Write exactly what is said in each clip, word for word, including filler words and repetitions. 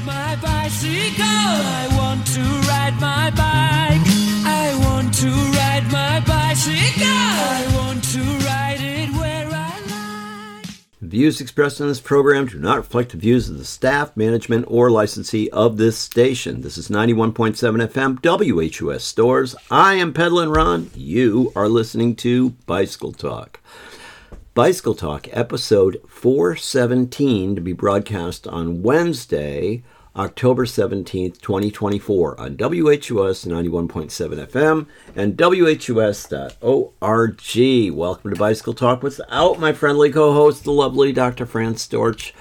my bicycle. I want to ride my bike. I want to ride my bicycle. I want to ride it where I like. The views expressed in this program do not reflect the views of the staff, management, or licensee of this station. This is ninety-one point seven F M W H U S Stores. I am Pedalin' Ron. You are listening to Bicycle Talk. Bicycle Talk, episode four seventeen, to be broadcast on Wednesday, October seventeenth, twenty twenty-four, on W H U S ninety-one point seven F M and W H U S dot org. Welcome to Bicycle Talk without my friendly co-host, the lovely Doctor Fran Storch.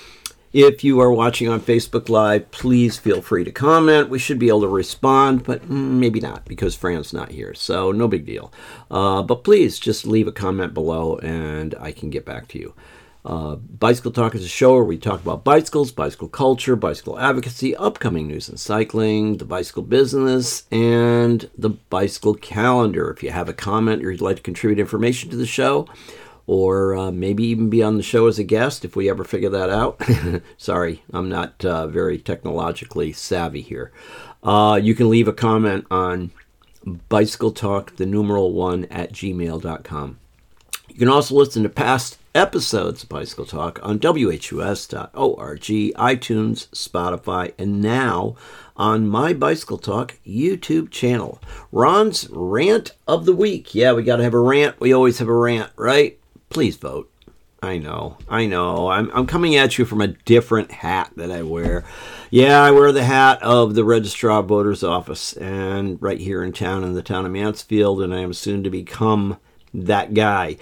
If you are watching on Facebook Live, please feel free to comment. We should be able to respond, but maybe not because Fran's not here, so no big deal. Uh, but please just leave a comment below and I can get back to you. Uh, Bicycle Talk is a show where we talk about bicycles, bicycle culture, bicycle advocacy, upcoming news in cycling, the bicycle business, and the bicycle calendar. If you have a comment or you'd like to contribute information to the show, or uh, maybe even be on the show as a guest if we ever figure that out. Sorry, I'm not uh, very technologically savvy here. Uh, you can leave a comment on Bicycle Talk, the numeral one, at gmail dot com. You can also listen to past episodes of Bicycle Talk on W H U S dot org, iTunes, Spotify, and now on my Bicycle Talk YouTube channel. Ron's Rant of the Week. Yeah, we got to have a rant. We always have a rant, right? Please vote. I know, I know. I'm I'm coming at you from a different hat that I wear. Yeah, I wear the hat of the Registrar of Voters Office, and right here in town, in the town of Mansfield, and I am soon to become that guy.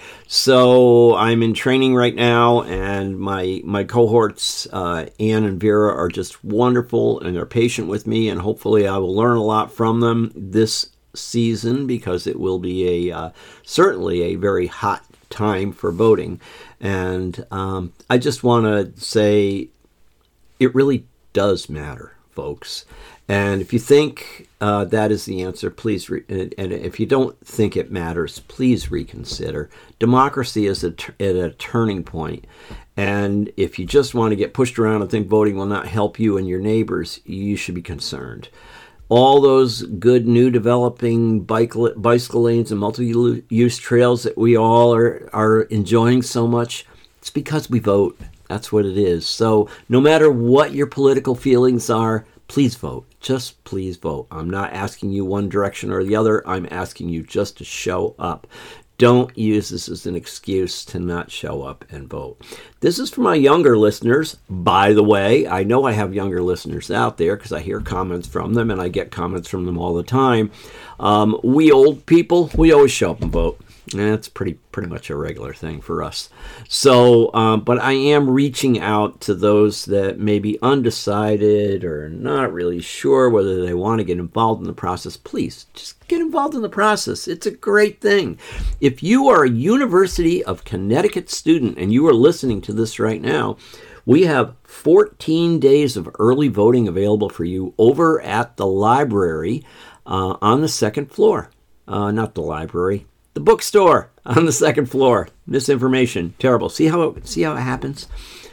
So I'm in training right now, and my my cohorts, uh, Ann and Vera, are just wonderful, and they're patient with me, and hopefully I will learn a lot from them this season, because it will be a uh, certainly a very hot time for voting. And um, I just want to say it really does matter, folks. And if you think uh, that is the answer, please, re- and if you don't think it matters, please reconsider. Democracy is a t- at a turning point. And if you just want to get pushed around and think voting will not help you and your neighbors, you should be concerned. All those good new developing bike, bicycle lanes and multi-use trails that we all are, are enjoying so much, it's because we vote. That's what it is. So no matter what your political feelings are, please vote. Just please vote. I'm not asking you one direction or the other. I'm asking you just to show up. Don't use this as an excuse to not show up and vote. This is for my younger listeners, by the way. I know I have younger listeners out there because I hear comments from them, and I get comments from them all the time. Um, we old people, we always show up and vote. That's pretty pretty much a regular thing for us. So, um, but I am reaching out to those that may be undecided or not really sure whether they want to get involved in the process. Please, just get involved in the process. It's a great thing. If you are a University of Connecticut student and you are listening to this right now, we have fourteen days of early voting available for you over at the library uh, on the second floor. Uh, not the library. The bookstore on the second floor. Misinformation. Terrible. See how it, see how it happens?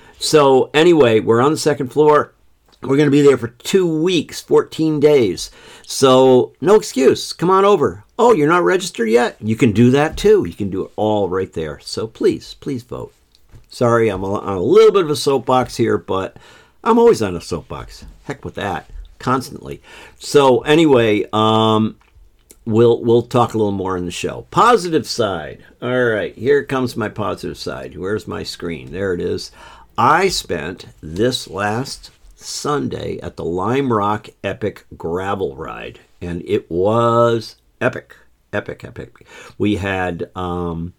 So anyway, we're on the second floor. We're going to be there for two weeks, fourteen days. So no excuse. Come on over. Oh, you're not registered yet? You can do that too. You can do it all right there. So please, please vote. Sorry, I'm on a little bit of a soapbox here, but I'm always on a soapbox. Heck with that. Constantly. So anyway, um... We'll we'll talk a little more in the show. Positive side. All right, here comes my positive side. Where's my screen? There it is. I spent this last Sunday at the Lime Rock Epic Gravel Ride, and it was epic, epic, epic. We had um,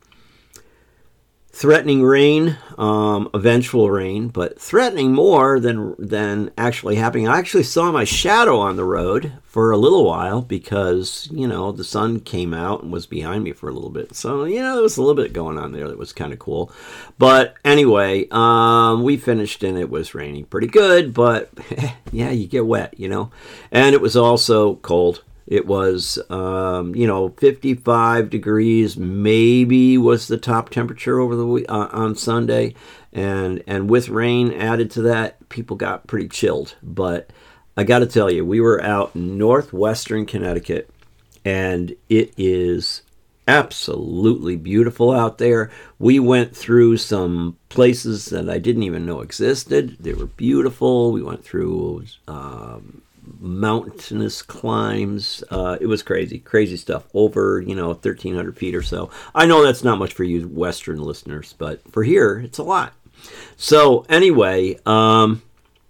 threatening rain, um, eventual rain, but threatening more than than actually happening. I actually saw my shadow on the road for a little while because, you know, the sun came out and was behind me for a little bit. So, you know, there was a little bit going on there that was kind of cool. But anyway, um, we finished and it was raining pretty good, but yeah, you get wet, you know. And it was also cold. It was, um, you know, fifty-five degrees maybe was the top temperature over the week, uh, on Sunday. And, and with rain added to that, people got pretty chilled. But I got to tell you, we were out in northwestern Connecticut, and it is absolutely beautiful out there. We went through some places that I didn't even know existed. They were beautiful. We went through um, mountainous climbs. Uh, it was crazy, crazy stuff. Over, you know, thirteen hundred feet or so. I know that's not much for you Western listeners, but for here, it's a lot. So anyway, um,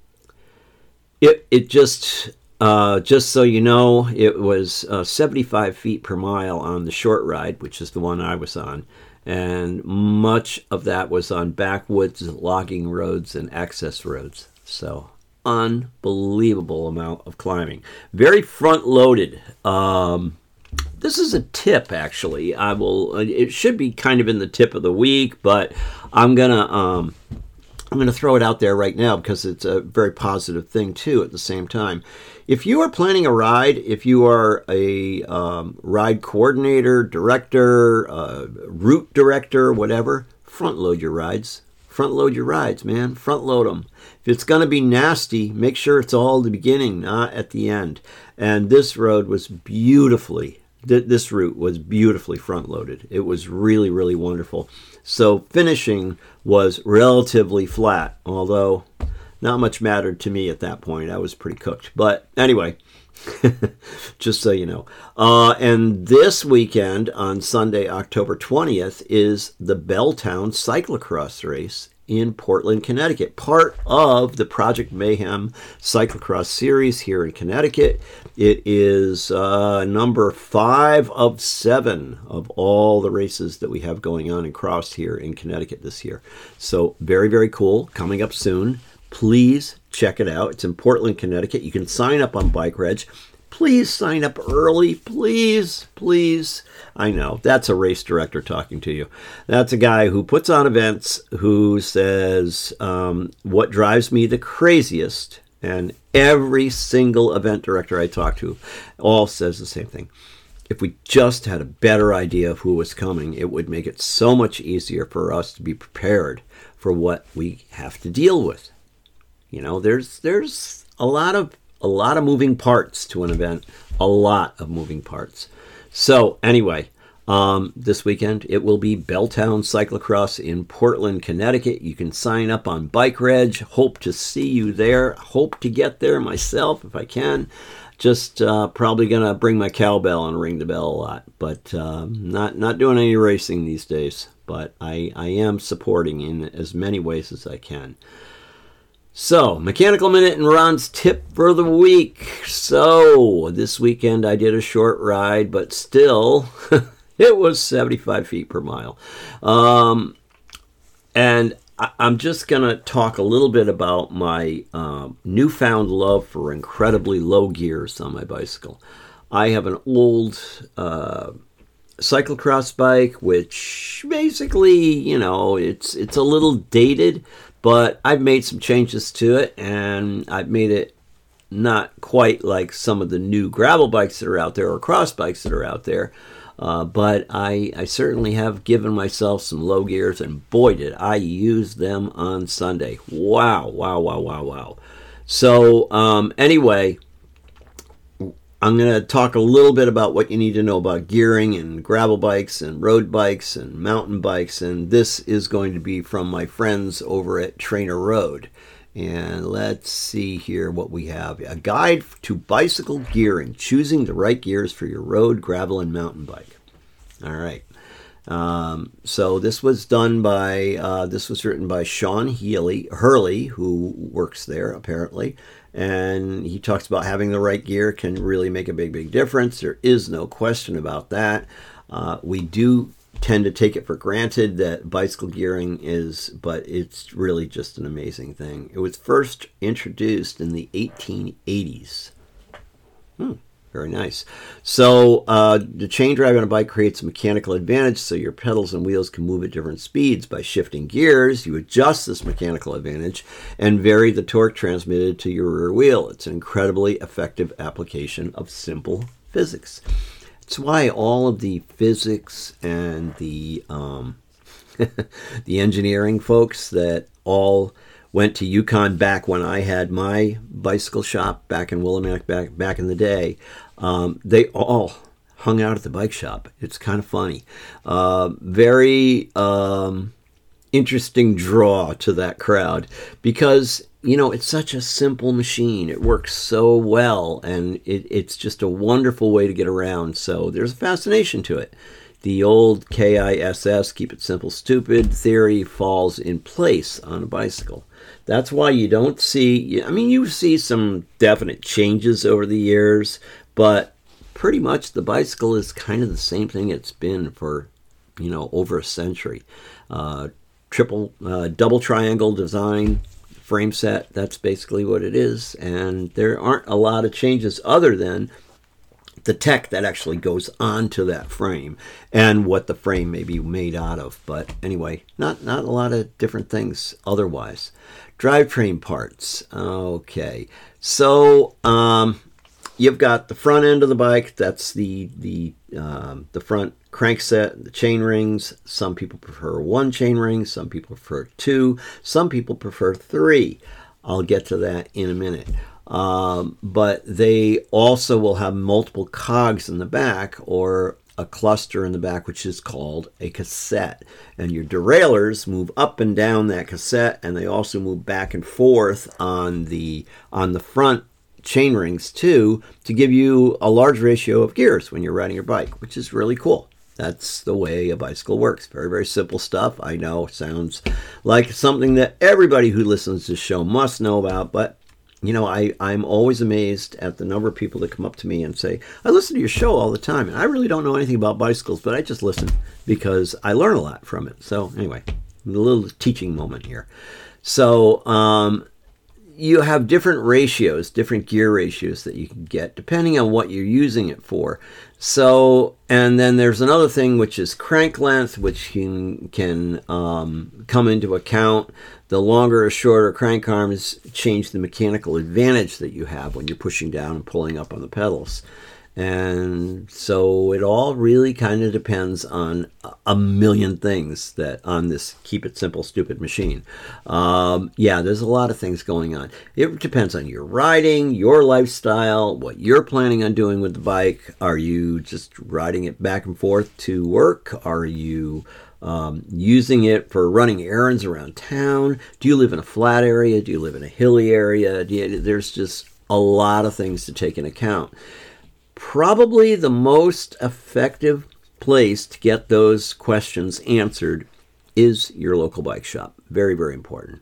it it just... Uh, just so you know, it was uh, seventy-five feet per mile on the short ride, which is the one I was on. And much of that was on backwoods, logging roads, and access roads. So, unbelievable amount of climbing. Very front-loaded. Um, this is a tip, actually. I will. It should be kind of in the tip of the week, but I'm going to... Um, I'm going to throw it out there right now because it's a very positive thing, too, at the same time. If you are planning a ride, if you are a um, ride coordinator, director, uh, route director, whatever, front load your rides. Front load your rides, man. Front load them. If it's going to be nasty, make sure it's all at the beginning, not at the end. And this road was beautifully, th- this route was beautifully front loaded. It was really, really wonderful. So finishing was relatively flat, although not much mattered to me at that point. I was pretty cooked. But anyway, just so you know. Uh, and this weekend, on Sunday, October twentieth, is the Belltown Cyclocross race in Portland, Connecticut. Part of the Project Mayhem Cyclocross series here in Connecticut. It is uh, number five of seven of all the races that we have going on in cross here in Connecticut this year. So very, very cool. Coming up soon. Please check it out. It's in Portland, Connecticut. You can sign up on Bike Reg. Please sign up early. Please, please. I know, that's a race director talking to you. That's a guy who puts on events, who says, um, what drives me the craziest, and every single event director I talk to all says the same thing. If we just had a better idea of who was coming, it would make it so much easier for us to be prepared for what we have to deal with. You know, there's there's a lot of a lot of moving parts to an event, a lot of moving parts. So anyway, um, this weekend it will be Belltown Cyclocross in Portland, Connecticut. You can sign up on Bike Reg. Hope to see you there. Hope to get there myself if I can. Just uh, probably gonna bring my cowbell and ring the bell a lot, but um, not not doing any racing these days. But I I am supporting in as many ways as I can. So, Mechanical Minute and Ron's tip for the week. So, this weekend I did a short ride, but still, it was seventy-five feet per mile. Um, and I, I'm just going to talk a little bit about my uh, newfound love for incredibly low gears on my bicycle. I have an old uh, cyclocross bike, which basically, you know, it's it's a little dated. But I've made some changes to it, and I've made it not quite like some of the new gravel bikes that are out there or cross bikes that are out there. Uh, but I, I certainly have given myself some low gears, and boy, did I use them on Sunday. Wow, wow, wow, wow, wow. So um, anyway, I'm going to talk a little bit about what you need to know about gearing and gravel bikes and road bikes and mountain bikes. And this is going to be from my friends over at Trainer Road. And let's see here what we have. A guide to bicycle gearing, choosing the right gears for your road, gravel, and mountain bike. All right. Um, so this was done by, uh, this was written by Sean Healy, Hurley, who works there apparently. And he talks about having the right gear can really make a big, big difference. There is no question about that. Uh, we do tend to take it for granted that bicycle gearing is, but it's really just an amazing thing. It was first introduced in the eighteen eighties. Hmm. Very nice. So uh, the chain drive on a bike creates a mechanical advantage so your pedals and wheels can move at different speeds. By shifting gears, you adjust this mechanical advantage and vary the torque transmitted to your rear wheel. It's an incredibly effective application of simple physics. It's why all of the physics and the um, the engineering folks that all went to UConn back when I had my bicycle shop back in Willimantic back back in the day, um, they all hung out at the bike shop. It's kind of funny. Uh, very um, interesting draw to that crowd because, you know, it's such a simple machine. It works so well, and it, it's just a wonderful way to get around. So there's a fascination to it. The old K I S S, keep it simple, stupid theory falls in place on a bicycle. That's why you don't see, I mean, you see some definite changes over the years, but pretty much the bicycle is kind of the same thing it's been for, you know, over a century. Uh, triple, uh, double triangle design, frame set, that's basically what it is. And there aren't a lot of changes other than the tech that actually goes onto that frame and what the frame may be made out of. But anyway, not, not a lot of different things otherwise. Drivetrain parts. Okay. So, um, you've got the front end of the bike. That's the the um, the front crankset, the chain rings. Some people prefer one chain ring. Some people prefer two. Some people prefer three. I'll get to that in a minute. Um, but they also will have multiple cogs in the back or a cluster in the back, which is called a cassette. And your derailleurs move up and down that cassette, and they also move back and forth on the on the front chain rings too, to give you a large ratio of gears when you're riding your bike, which is really cool. That's the way a bicycle works. Very, very simple stuff. I know it sounds like something that everybody who listens to this show must know about, but you know, I, I'm always amazed at the number of people that come up to me and say, I listen to your show all the time, and I really don't know anything about bicycles, but I just listen because I learn a lot from it. So anyway, a little teaching moment here. So um, you have different ratios, different gear ratios that you can get depending on what you're using it for. So, and then there's another thing, which is crank length, which can, can um, come into account. The longer or shorter crank arms change the mechanical advantage that you have when you're pushing down and pulling up on the pedals. And so it all really kind of depends on a million things that on this keep it simple, stupid machine. Um, yeah, there's a lot of things going on. It depends on your riding, your lifestyle, what you're planning on doing with the bike. Are you just riding it back and forth to work? Are you um, using it for running errands around town? Do you live in a flat area? Do you live in a hilly area? Do you, there's just a lot of things to take into account. Probably the most effective place to get those questions answered is your local bike shop. Very, very important.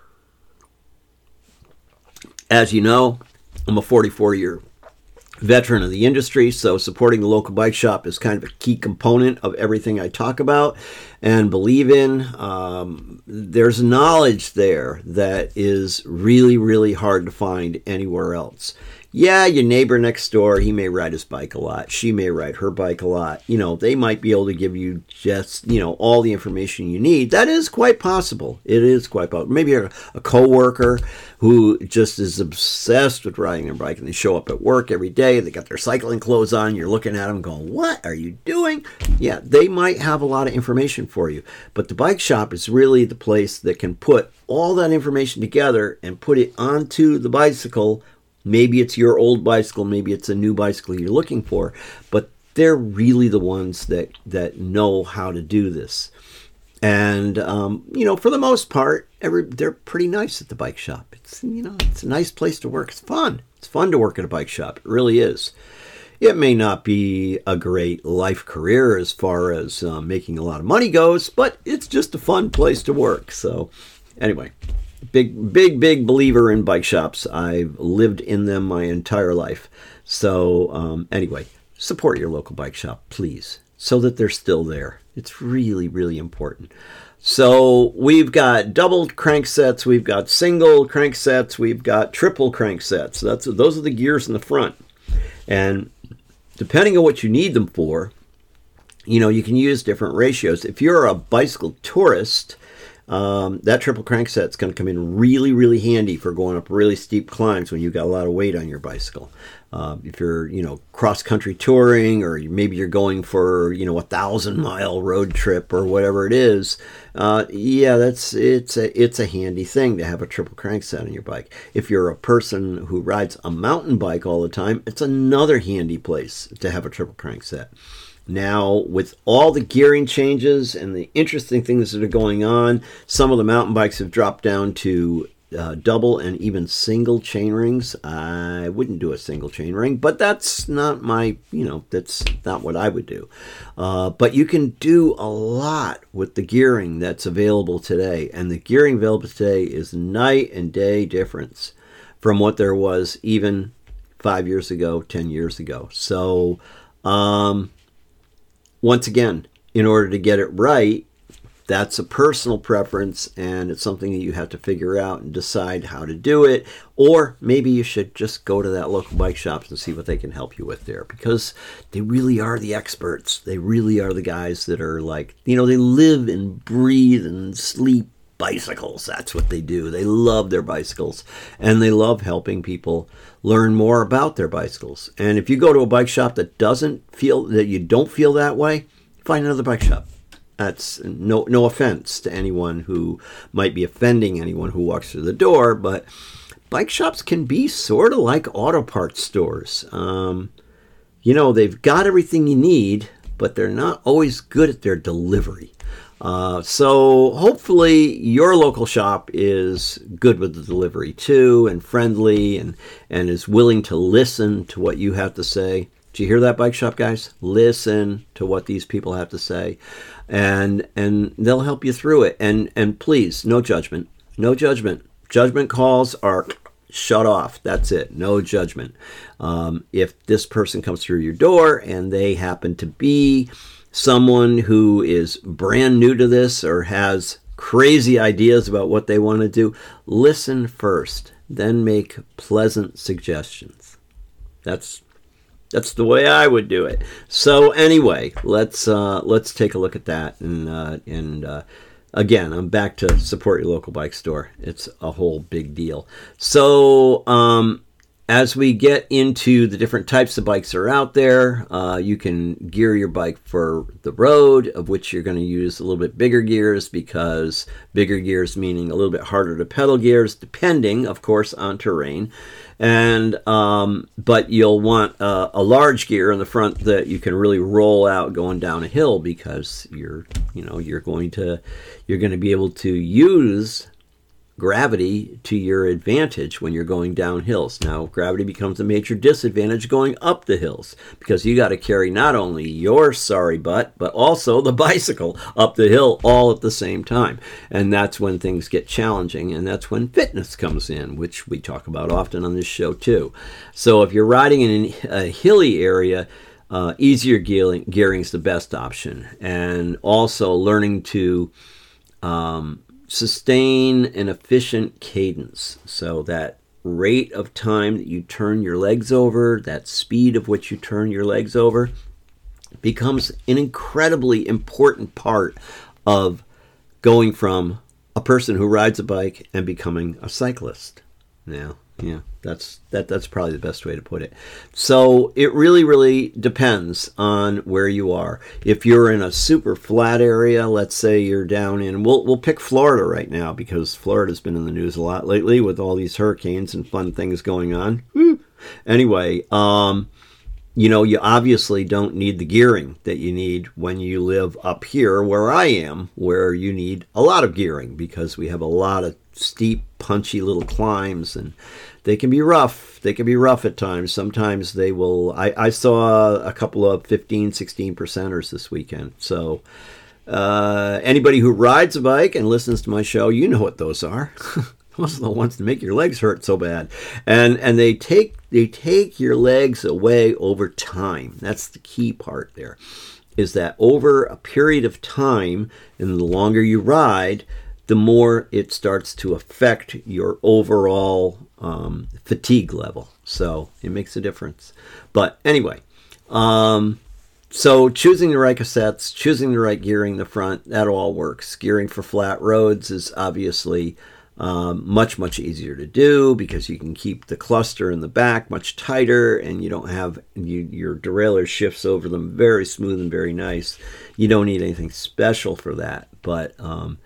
As you know, I'm a forty-four-year veteran of the industry, so supporting the local bike shop is kind of a key component of everything I talk about and believe in. Um, there's knowledge there that is really, really hard to find anywhere else. Yeah, your neighbor next door, he may ride his bike a lot. She may ride her bike a lot. You know, they might be able to give you just, you know, all the information you need. That is quite possible. It is quite possible. Maybe a, a coworker who just is obsessed with riding their bike and they show up at work every day. They got their cycling clothes on. You're looking at them going, what are you doing? Yeah, they might have a lot of information for you. But the bike shop is really the place that can put all that information together and put it onto the bicycle. Maybe it's your old bicycle, maybe it's a new bicycle you're looking for, but they're really the ones that, that know how to do this. And, um, you know, for the most part, every, they're pretty nice at the bike shop. It's, you know, it's a nice place to work. It's fun. It's fun to work at a bike shop. It really is. It may not be a great life career as far as uh, making a lot of money goes, but it's just a fun place to work. So anyway. Big, big, big believer in bike shops. I've lived in them my entire life. So um, anyway, support your local bike shop, please, so that they're still there. It's really, really important. So we've got double cranksets, we've got single cranksets, we've got triple cranksets. That's those are the gears in the front. And depending on what you need them for, you know, you can use different ratios. If you're a bicycle tourist, um, that triple crankset is going to come in really, really handy for going up really steep climbs when you've got a lot of weight on your bicycle. Uh, if you're, you know, cross-country touring, or maybe you're going for, you know, a thousand-mile road trip or whatever it is, uh, yeah, that's it's a it's a handy thing to have a triple crankset on your bike. If you're a person who rides a mountain bike all the time, it's another handy place to have a triple crankset. Now, with all the gearing changes and the interesting things that are going on, some of the mountain bikes have dropped down to Uh, double and even single chain rings. I wouldn't do a single chain ring, but that's not my, you know, that's not what I would do. Uh, but you can do a lot with the gearing that's available today. And the gearing available today is night and day difference from what there was even five years ago, ten years ago. So, um, once again, in order to get it right, that's a personal preference, and it's something that you have to figure out and decide how to do it. Or maybe you should just go to that local bike shop and see what they can help you with there, because they really are the experts. They really are the guys that are like, you know, they live and breathe and sleep bicycles. That's what they do. They love their bicycles, and they love helping people learn more about their bicycles. And if you go to a bike shop that doesn't feel that you don't feel that way, find another bike shop. That's no no offense to anyone who might be offending anyone who walks through the door, but bike shops can be sort of like auto parts stores. Um, you know, they've got everything you need, but they're not always good at their delivery. Uh, so hopefully your local shop is good with the delivery too, and friendly, and, and is willing to listen to what you have to say. Do you hear that, bike shop guys? Listen to what these people have to say, and and they'll help you through it. And and please, no judgment. No judgment. Judgment calls are shut off. That's it. No judgment. Um, if this person comes through your door and they happen to be someone who is brand new to this or has crazy ideas about what they want to do, listen first, then make pleasant suggestions. That's That's the way I would do it. So anyway, let's uh, let's take a look at that. And uh, and uh, again, I'm back to support your local bike store. It's a whole big deal. So um, as we get into the different types of bikes that are out there, uh, you can gear your bike for the road, of which you're going to use a little bit bigger gears, because bigger gears meaning a little bit harder to pedal gears, depending, of course, on terrain. And um, but you'll want uh, a large gear in the front that you can really roll out going down a hill, because you're you know you're going to you're going to be able to use gravity to your advantage when you're going down hills. Now, gravity becomes a major disadvantage going up the hills, because you got to carry not only your sorry butt, but also the bicycle up the hill all at the same time. And that's when things get challenging, and that's when fitness comes in, which we talk about often on this show too. So if you're riding in a hilly area, uh, easier gearing, gearing is the best option. And also learning to um, sustain an efficient cadence, so that rate of time that you turn your legs over, that speed of which you turn your legs over, becomes an incredibly important part of going from a person who rides a bike and becoming a cyclist. Now, yeah, that's that that's probably the best way to put it. So it really, really depends on where you are. If you're in a super flat area, let's say you're down in, we'll we'll pick Florida right now, because Florida's been in the news a lot lately with all these hurricanes and fun things going on. Woo. Anyway, um, you know, you obviously don't need the gearing that you need when you live up here where I am, where you need a lot of gearing, because we have a lot of steep, punchy little climbs, and they can be rough. They can be rough at times. Sometimes they will. I, I saw a couple of fifteen, sixteen percenters this weekend. So uh, anybody who rides a bike and listens to my show, you know what those are. Those are the ones that make your legs hurt so bad. And and they take they take your legs away over time. That's the key part there, is that over a period of time, and the longer you ride, the more it starts to affect your overall um, fatigue level. So it makes a difference. But anyway, um, so choosing the right cassettes, choosing the right gearing in the front, that all works. Gearing for flat roads is obviously um, much, much easier to do because you can keep the cluster in the back much tighter and you don't have, you, your derailleur shifts over them very smooth and very nice. You don't need anything special for that, but um,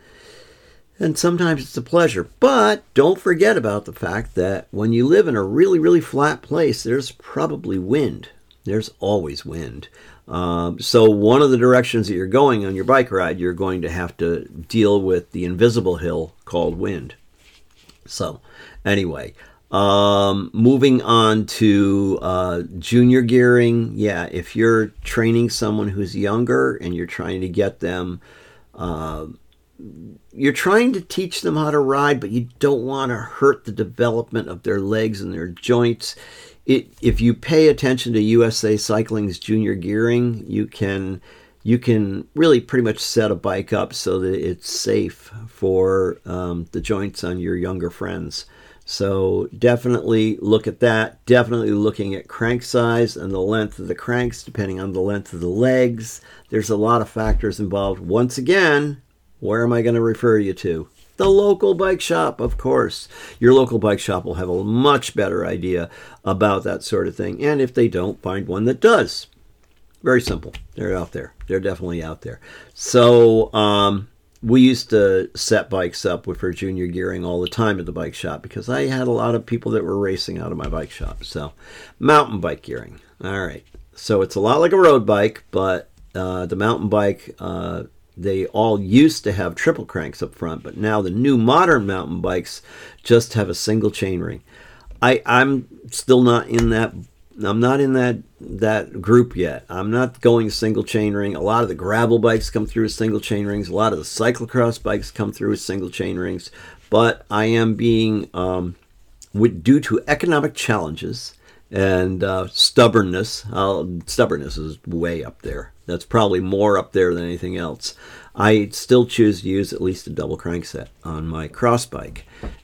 and sometimes it's a pleasure. But don't forget about the fact that when you live in a really, really flat place, there's probably wind. There's always wind. Um, so one of the directions that you're going on your bike ride, you're going to have to deal with the invisible hill called wind. So anyway, um, moving on to uh, junior gearing. Yeah, if you're training someone who's younger and you're trying to get them, uh, you're trying to teach them how to ride, but you don't want to hurt the development of their legs and their joints. It, if you pay attention to U S A Cycling's junior gearing, you can you can really pretty much set a bike up so that it's safe for um, the joints on your younger friends. So definitely look at that. Definitely looking at crank size and the length of the cranks, depending on the length of the legs. There's a lot of factors involved. Once again, where am I going to refer you to? The local bike shop, of course. Your local bike shop will have a much better idea about that sort of thing. And if they don't, find one that does. Very simple. They're out there. They're definitely out there. So um, we used to set bikes up for junior gearing all the time at the bike shop because I had a lot of people that were racing out of my bike shop. So mountain bike gearing. All right. So it's a lot like a road bike, but uh, the mountain bike... Uh, They all used to have triple cranks up front, but now the new modern mountain bikes just have a single chainring. I, I'm still not in that. I'm not in that that group yet. I'm not going single chainring. A lot of the gravel bikes come through as single chainrings. A lot of the cyclocross bikes come through as single chainrings. But I am being, um, with, due to economic challenges and uh, stubbornness. Uh, stubbornness is way up there. That's probably more up there than anything else. I still choose to use at least a double crankset on my cross bike.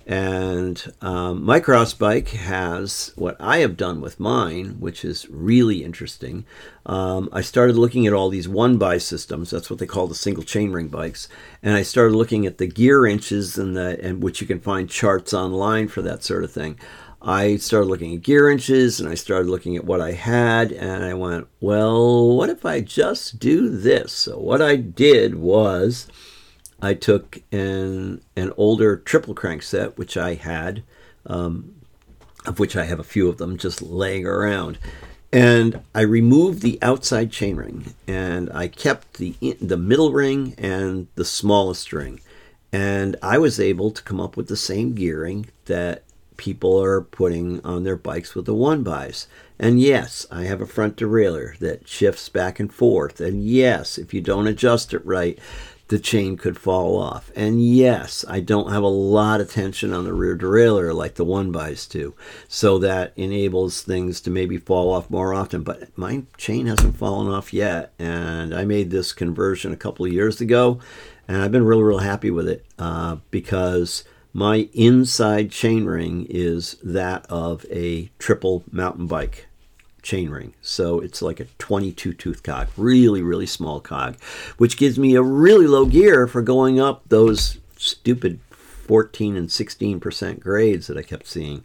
And um, my cross bike has what I have done with mine, which is really interesting. Um, I started looking at all these one-by systems. That's what they call the single chainring bikes. And I started looking at the gear inches, and the and which you can find charts online for that sort of thing. I started looking at gear inches and I started looking at what I had and I went, well, what if I just do this? So what I did was I took an, an older triple crank set, which I had, um, of which I have a few of them just laying around. And I removed the outside chainring and I kept the, the middle ring and the smallest ring. And I was able to come up with the same gearing that people are putting on their bikes with the one-bys. And yes, I have a front derailleur that shifts back and forth. And yes, if you don't adjust it right, the chain could fall off. And yes, I don't have a lot of tension on the rear derailleur like the one-bys do. So that enables things to maybe fall off more often. But my chain hasn't fallen off yet. And I made this conversion a couple of years ago. And I've been real, real happy with it uh, because my inside chainring is that of a triple mountain bike chainring. So it's like a twenty-two tooth cog, really, really small cog, which gives me a really low gear for going up those stupid fourteen and sixteen percent grades that I kept seeing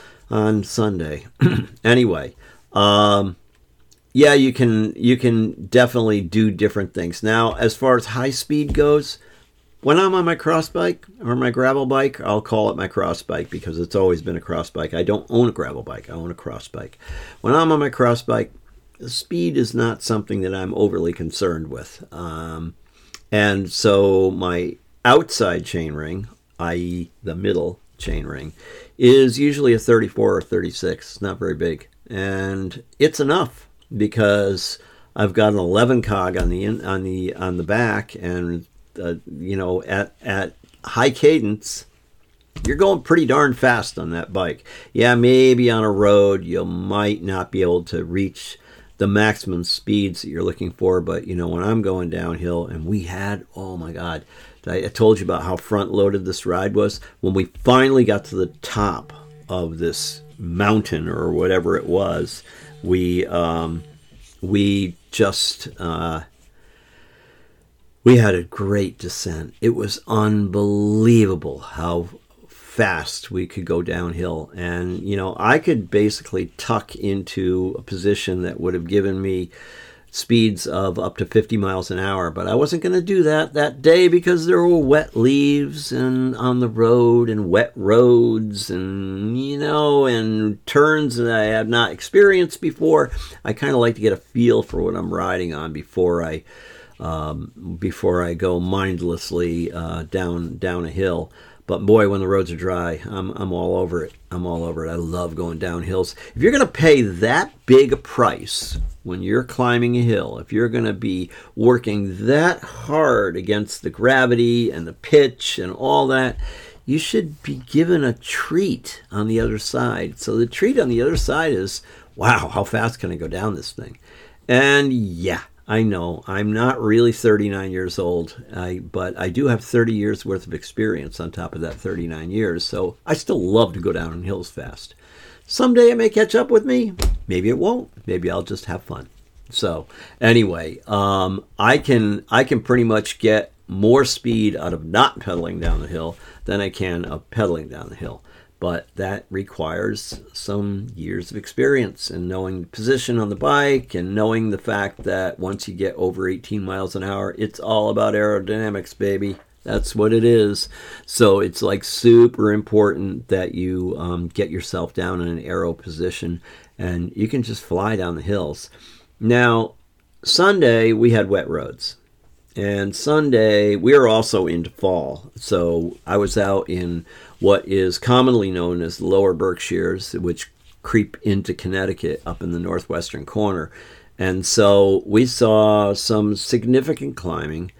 on Sunday. Anyway, um, yeah, you can you can definitely do different things. Now, as far as high speed goes, when I'm on my cross bike or my gravel bike, I'll call it my cross bike because it's always been a cross bike. I don't own a gravel bike. I own a cross bike. When I'm on my cross bike, the speed is not something that I'm overly concerned with. Um, and so my outside chainring, that is the middle chainring, is usually a thirty-four or thirty-six. It's not very big. And it's enough because I've got an eleven cog on the in, on the on the back, and Uh, you know, at at high cadence, you're going pretty darn fast on that bike. Yeah, maybe on a road you might not be able to reach the maximum speeds that you're looking for, but you know, when I'm going downhill, and we had, oh my God, I, I told you about how front loaded this ride was. When we finally got to the top of this mountain or whatever it was, we um, we just uh, we had a great descent. It was unbelievable how fast we could go downhill. And, you know, I could basically tuck into a position that would have given me speeds of up to fifty miles an hour, but I wasn't going to do that that day because there were wet leaves and on the road and wet roads and, you know, and turns that I have not experienced before. I kind of like to get a feel for what I'm riding on before I um, before I go mindlessly uh, down down a hill. But boy, when the roads are dry, I'm I'm all over it. I'm all over it. I love going down hills. If you're going to pay that big a price when you're climbing a hill, if you're going to be working that hard against the gravity and the pitch and all that, you should be given a treat on the other side. So the treat on the other side is, wow, how fast can I go down this thing? And yeah, I know I'm not really thirty-nine years old, I, but I do have thirty years worth of experience on top of that thirty-nine years, so I still love to go down on hills fast. Someday it may catch up with me. Maybe it won't. Maybe I'll just have fun. So anyway, um, I can I can pretty much get more speed out of not pedaling down the hill than I can of pedaling down the hill. But that requires some years of experience and knowing the position on the bike and knowing the fact that once you get over eighteen miles an hour, it's all about aerodynamics, baby. That's what it is. So it's like super important that you um, get yourself down in an aero position and you can just fly down the hills. Now, Sunday we had wet roads. And Sunday, we are also into fall. So I was out in what is commonly known as the lower Berkshires, which creep into Connecticut up in the northwestern corner. And so we saw some significant climbing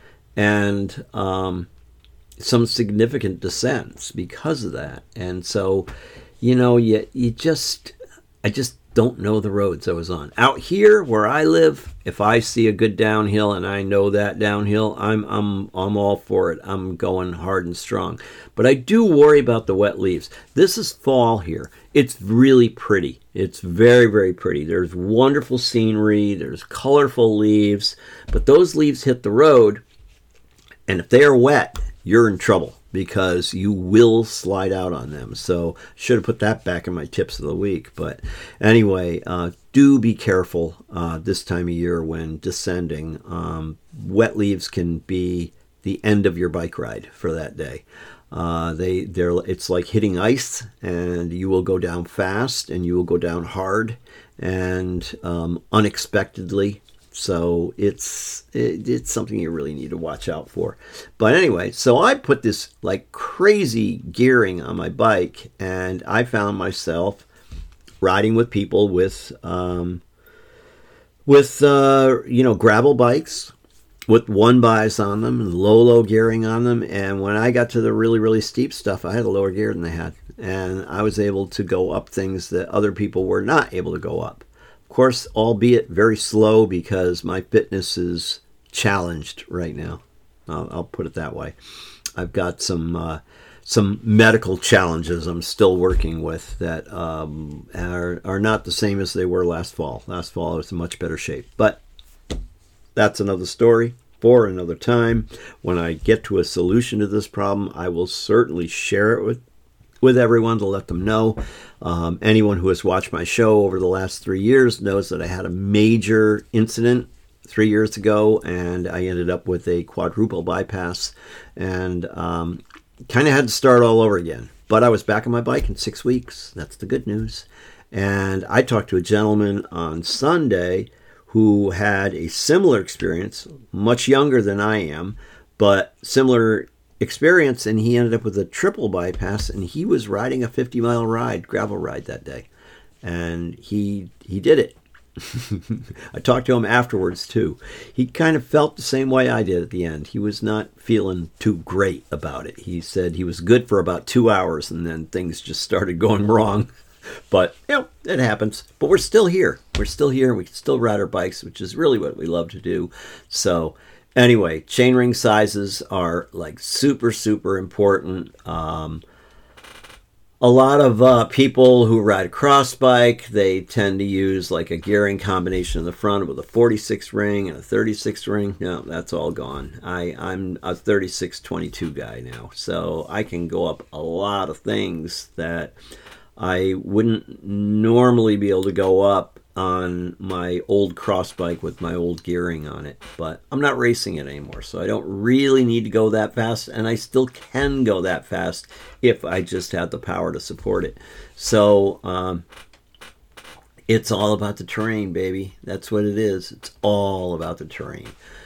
and um, some significant descents because of that. And so, you know, you, you just, I just don't know the roads I was on. Out here where I live, if I see a good downhill and I know that downhill, I'm I'm I'm all for it. I'm going hard and strong. But I do worry about the wet leaves. This is fall here. It's really pretty. It's very, very pretty. There's wonderful scenery. There's colorful leaves. But those leaves hit the road, and if they are wet, you're in trouble because you will slide out on them. So should have put that back in my tips of the week. But anyway, uh, do be careful uh, this time of year when descending. Um, wet leaves can be the end of your bike ride for that day. Uh, they, they're, it's like hitting ice, and you will go down fast, and you will go down hard, and um, unexpectedly. So it's it, it's something you really need to watch out for. But anyway, so I put this like crazy gearing on my bike, and I found myself riding with people with um, with uh, you know gravel bikes with one bys on them and low low gearing on them. And when I got to the really really steep stuff, I had a lower gear than they had, and I was able to go up things that other people were not able to go up. Of course, albeit very slow because my fitness is challenged right now. I'll, I'll put it that way. I've got some uh, some medical challenges I'm still working with that um, are are not the same as they were last fall. Last fall I was in much better shape, but that's another story for another time. When I get to a solution to this problem, I will certainly share it with with everyone to let them know. Um, anyone who has watched my show over the last three years knows that I had a major incident three years ago, and I ended up with a quadruple bypass, and um, kind of had to start all over again. But I was back on my bike in six weeks. That's the good news. And I talked to a gentleman on Sunday who had a similar experience, much younger than I am, but similar experience, and he ended up with a triple bypass, and he was riding a fifty mile ride, gravel ride that day, and he he did it. I talked to him afterwards too. He kind of felt the same way I did at the end. He was not feeling too great about it. He said he was good for about two hours, and then things just started going wrong. But, you know, it happens. But we're still here. We're still here. We can still ride our bikes, which is really what we love to do. So anyway, chainring sizes are like super, super important. Um, a lot of uh, people who ride cross bike, they tend to use like a gearing combination in the front with a forty-six ring and a thirty-six ring. No, that's all gone. I, I'm a thirty-six twenty-two guy now, so I can go up a lot of things that I wouldn't normally be able to go up on my old cross bike with my old gearing on it. But I'm not racing it anymore, so I don't really need to go that fast, and I still can go that fast if I just have the power to support it. So um, it's all about the terrain, baby. That's what it is. It's all about the terrain.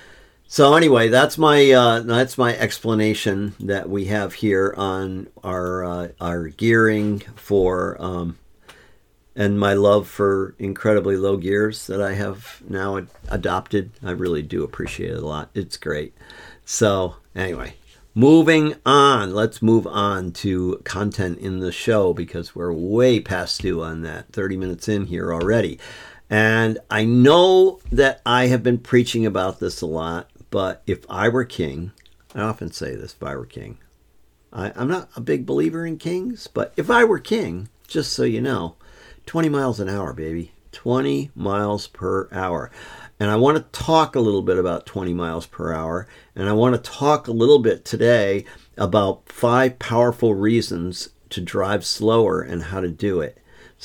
So anyway, that's my uh, that's my explanation that we have here on our uh, our gearing for um, and my love for incredibly low gears that I have now ad- adopted. I really do appreciate it a lot. It's great. So anyway, moving on. Let's move on to content in the show because we're way past due on that. thirty minutes in here already. And I know that I have been preaching about this a lot, but if I were king, I often say this, if I were king, I, I'm not a big believer in kings, but if I were king, just so you know, twenty miles an hour, baby. twenty miles per hour. And I want to talk a little bit about twenty miles per hour. And I want to talk a little bit today about five powerful reasons to drive slower and how to do it.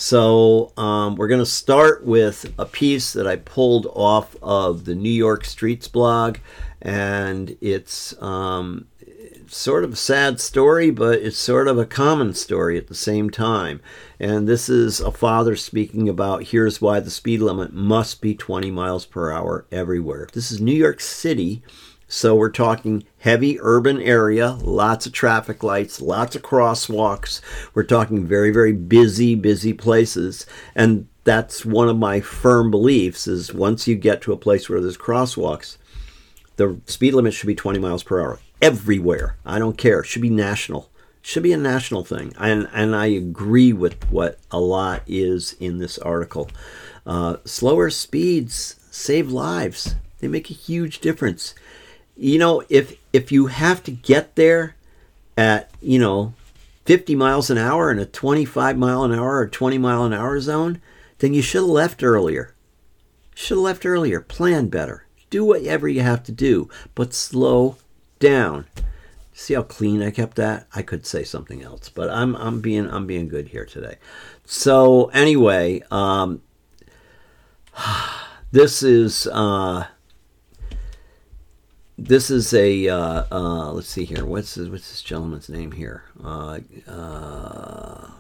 So um, we're going to start with a piece that I pulled off of the New York Streets blog. And it's um, sort of a sad story, but it's sort of a common story at the same time. And this is a father speaking about here's why the speed limit must be twenty miles per hour everywhere. This is New York City, so we're talking heavy urban area, lots of traffic lights, lots of crosswalks. We're talking very, very busy, busy places. And that's one of my firm beliefs is once you get to a place where there's crosswalks, the speed limit should be twenty miles per hour everywhere. I don't care. It should be national. It should be a national thing. And and I agree with what a lot is in this article. Uh, slower speeds save lives. They make a huge difference. You know, if if you have to get there at, you know, fifty miles an hour in a twenty-five mile an hour or twenty mile an hour zone, then you should have left earlier. Should have left earlier. Plan better. Do whatever you have to do, but slow down. See how clean I kept that? I could say something else, but I'm I'm being I'm being good here today. So anyway, um, this is uh, this is a uh, uh, let's see here. What's this, what's this gentleman's name here? Uh, uh,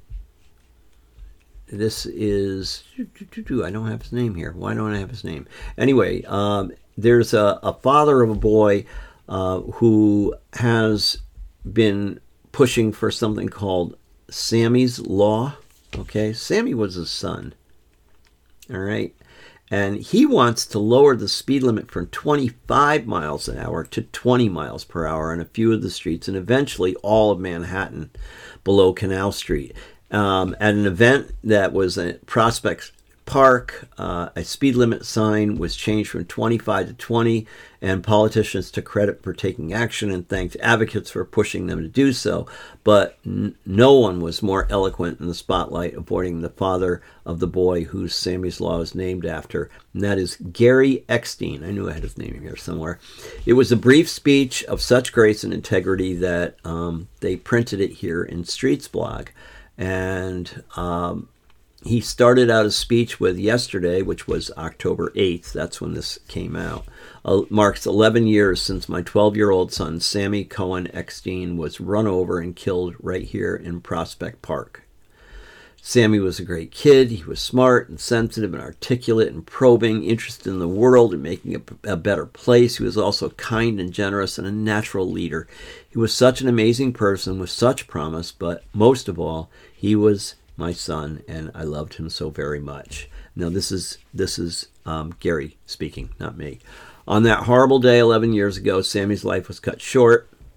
This is, I don't have his name here. Why don't I have his name? Anyway, um, there's a, a father of a boy uh, who has been pushing for something called Sammy's Law. Okay, Sammy was his son. All right. And he wants to lower the speed limit from twenty-five miles an hour to twenty miles per hour on a few of the streets and eventually all of Manhattan below Canal Street. Um, at an event that was at Prospect Park, uh, a speed limit sign was changed from twenty-five to twenty, and politicians took credit for taking action and thanked advocates for pushing them to do so. But n- no one was more eloquent in the spotlight, avoiding the father of the boy whose Sammy's Law is named after, and that is Gary Eckstein. I knew I had his name here somewhere. It was a brief speech of such grace and integrity that um, they printed it here in Streets blog. And um, he started out his speech with yesterday, which was October eighth. That's when this came out. Uh, marks eleven years since my twelve-year-old son, Sammy Cohen Eckstein, was run over and killed right here in Prospect Park. Sammy was a great kid. He was smart and sensitive and articulate and probing, interested in the world and making it a better place. He was also kind and generous and a natural leader. He was such an amazing person with such promise, but most of all, he was my son, and I loved him so very much. Now, this is this is um, Gary speaking, not me. On that horrible day eleven years ago, Sammy's life was cut short.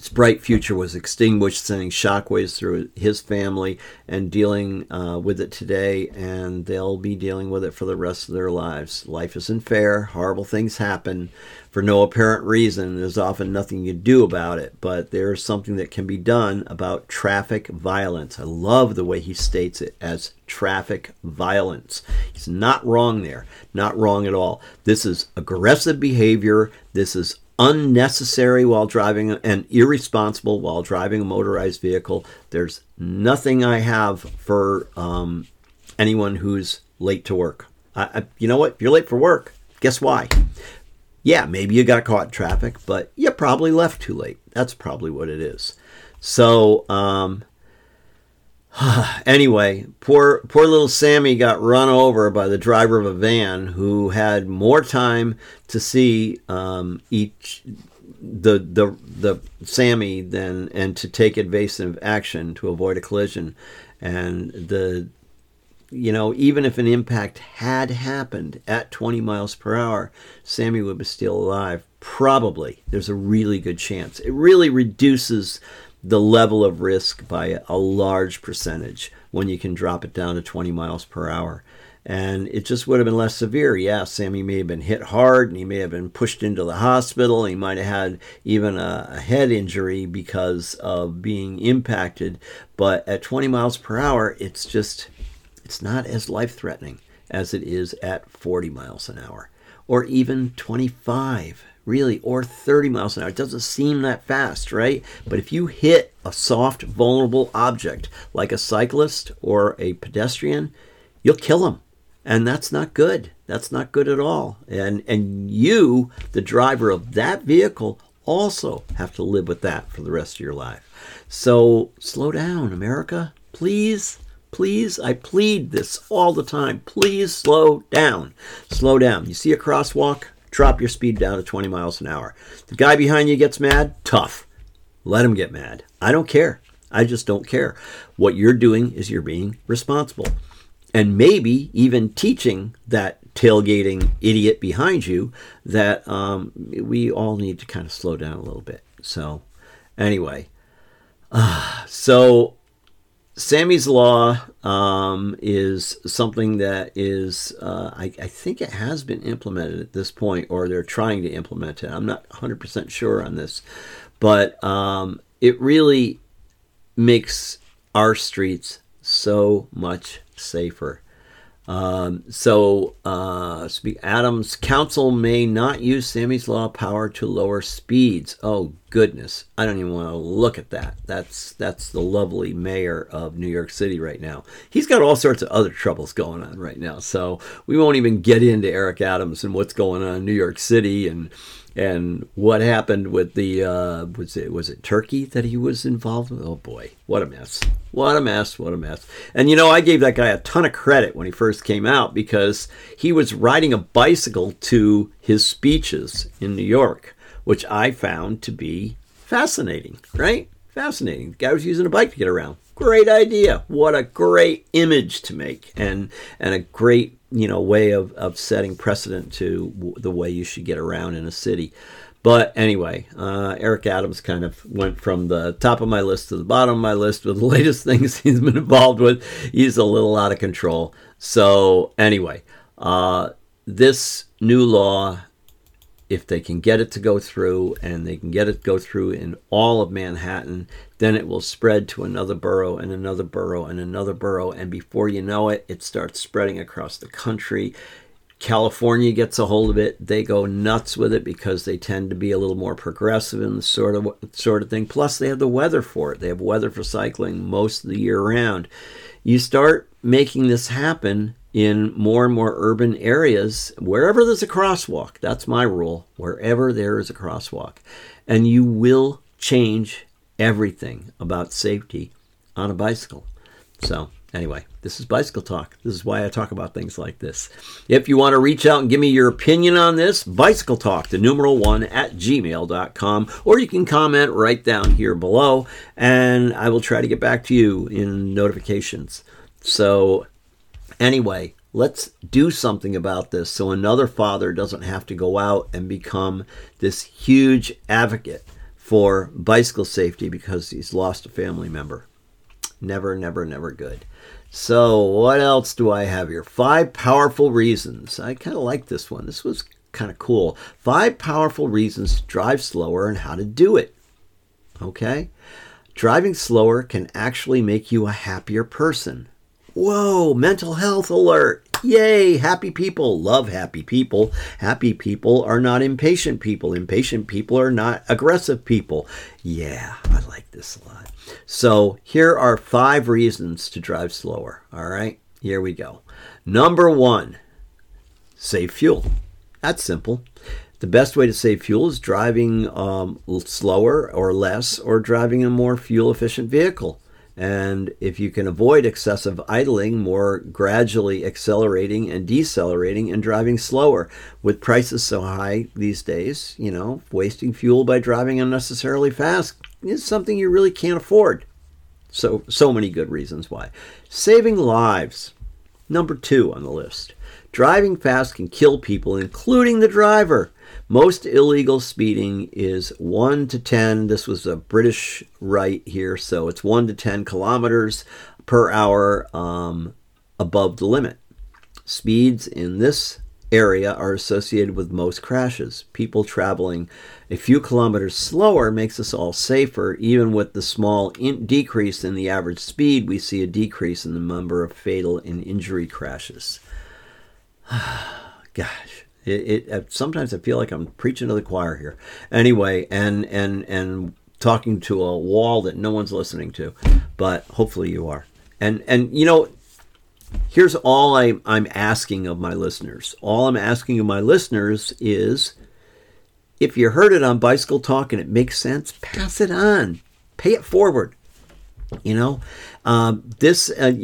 his bright future was extinguished, sending shockwaves through his family and dealing uh, with it today, and they'll be dealing with it for the rest of their lives. Life isn't fair. Horrible things happen for no apparent reason. There's often nothing you do about it, but there's something that can be done about traffic violence. I love the way he states it as traffic violence. He's not wrong there. Not wrong at all. This is aggressive behavior. This is unnecessary while driving and irresponsible while driving a motorized vehicle. There's nothing I have for um, anyone who's late to work. I, I, you know what? If you're late for work, guess why? Yeah, maybe you got caught in traffic, but you probably left too late. That's probably what it is. So, um, anyway, poor poor little Sammy got run over by the driver of a van who had more time to see um, each the the the Sammy than and to take evasive action to avoid a collision. And the you know, even if an impact had happened at twenty miles per hour, Sammy would be still alive. Probably. There's a really good chance. It really reduces the level of risk by a large percentage when you can drop it down to twenty miles per hour. And it just would have been less severe. Yeah, Sammy may have been hit hard and he may have been pushed into the hospital. He might have had even a, a head injury because of being impacted. But at twenty miles per hour, it's just, it's not as life-threatening as it is at forty miles an hour or even twenty-five. Really, or thirty miles an hour. It doesn't seem that fast, right? But if you hit a soft, vulnerable object like a cyclist or a pedestrian, you'll kill them. And that's not good. That's not good at all. And and you, the driver of that vehicle, also have to live with that for the rest of your life. So slow down, America. Please, please, I plead this all the time. Please slow down. Slow down. You see a crosswalk? Drop your speed down to twenty miles an hour. The guy behind you gets mad? Tough. Let him get mad. I don't care. I just don't care. What you're doing is you're being responsible. And maybe even teaching that tailgating idiot behind you that um, we all need to kind of slow down a little bit. So anyway, uh, so Sammy's Law um, is something that is, uh, I, I think it has been implemented at this point, or they're trying to implement it. I'm not one hundred percent sure on this, but um, it really makes our streets so much safer. Um, so, uh, Adams Council may not use Sammy's Law power to lower speeds. Oh goodness, I don't even want to look at that. That's that's the lovely mayor of New York City right now. He's got all sorts of other troubles going on right now, so we won't even get into Eric Adams and what's going on in New York City and and what happened with the uh, was it was it Turkey that he was involved with? Oh boy, what a mess! What a mess! What a mess! And you know, I gave that guy a ton of credit when he first came out because he was riding a bicycle to his speeches in New York, which I found to be fascinating. Right? Fascinating. The guy was using a bike to get around. Great idea. What a great image to make, and and a great, you know, way of, of setting precedent to w- the way you should get around in a city. But anyway, uh, Eric Adams kind of went from the top of my list to the bottom of my list with the latest things he's been involved with. He's a little out of control. So anyway, uh, this new law, if they can get it to go through, and they can get it to go through in all of Manhattan, then it will spread to another borough and another borough and another borough. And before you know it, it starts spreading across the country. California gets a hold of it. They go nuts with it because they tend to be a little more progressive in the sort of sort of thing. Plus, they have the weather for it. They have weather for cycling most of the year round. You start making this happen in more and more urban areas, wherever there's a crosswalk. That's my rule. Wherever there is a crosswalk. And you will change everything about safety on a bicycle. So anyway, this is Bicycle Talk. This is why I talk about things like this. If you want to reach out and give me your opinion on this, Bicycle Talk, the numeral one at gmail dot com, or you can comment right down here below, and I will try to get back to you in notifications. So anyway, let's do something about this so another father doesn't have to go out and become this huge advocate for bicycle safety because he's lost a family member. Never, never, never good. So what else do I have here? Five powerful reasons. I kind of like this one. This was kind of cool. Five powerful reasons to drive slower and how to do it. Okay? Driving slower can actually make you a happier person. Whoa, mental health alert. Yay, happy people. Love happy people. Happy people are not impatient people. Impatient people are not aggressive people. Yeah, I like this a lot. So here are five reasons to drive slower. All right, here we go. Number one, save fuel. That's simple. The best way to save fuel is driving um, slower or less, or driving a more fuel-efficient vehicle. And if you can avoid excessive idling, more gradually accelerating and decelerating and driving slower. With prices so high these days, you know, wasting fuel by driving unnecessarily fast is something you really can't afford. So, so many good reasons why. Saving lives. Number two on the list. Driving fast can kill people, including the driver. Most illegal speeding is one to ten. This was a British right here, so it's one to ten kilometers per hour um, above the limit. Speeds in this area are associated with most crashes. People traveling a few kilometers slower makes us all safer. Even with the small in- decrease in the average speed, we see a decrease in the number of fatal and injury crashes. Gosh. It, it sometimes I feel like I'm preaching to the choir here. Anyway, and and and talking to a wall that no one's listening to, but hopefully you are. And and you know, here's all I, I'm asking of my listeners. All I'm asking of my listeners is, if you heard it on Bicycle Talk and it makes sense, pass it on, pay it forward. You know, um, this. Uh,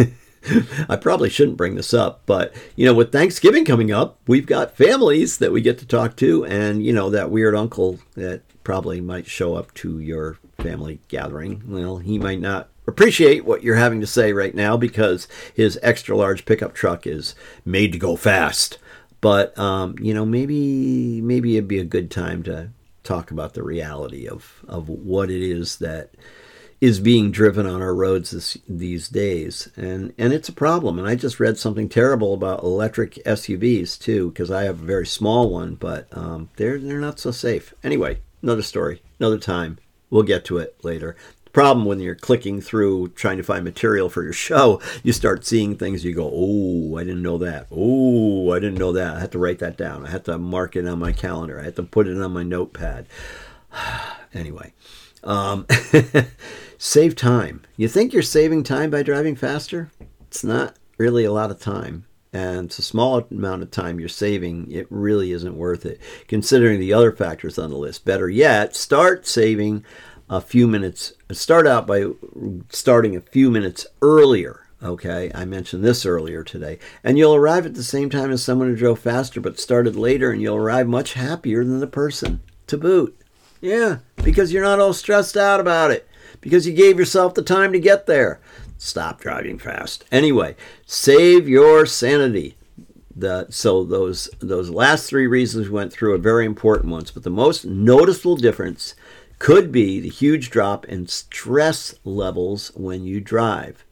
I probably shouldn't bring this up, but, you know, with Thanksgiving coming up, we've got families that we get to talk to, and, you know, that weird uncle that probably might show up to your family gathering. Well, he might not appreciate what you're having to say right now because his extra large pickup truck is made to go fast. But, um, you know, maybe maybe it'd be a good time to talk about the reality of, of what it is that is being driven on our roads this, these days. And and it's a problem. And I just read something terrible about electric S U Vs, too, because I have a very small one, but um, they're, they're not so safe. Anyway, another story, another time. We'll get to it later. The problem when you're clicking through trying to find material for your show, you start seeing things, you go, oh, I didn't know that. Oh, I didn't know that. I had to write that down. I had to mark it on my calendar. I had to put it on my notepad. Anyway. Um, save time. You think you're saving time by driving faster? It's not really a lot of time. And it's a small amount of time you're saving. It really isn't worth it, considering the other factors on the list. Better yet, start saving a few minutes. Start out by starting a few minutes earlier. Okay, I mentioned this earlier today. And you'll arrive at the same time as someone who drove faster but started later, and you'll arrive much happier than the person to boot. Yeah, because you're not all stressed out about it. Because you gave yourself the time to get there. Stop driving fast. Anyway, save your sanity. The, so those those last three reasons we went through are very important ones. But the most noticeable difference could be the huge drop in stress levels when you drive.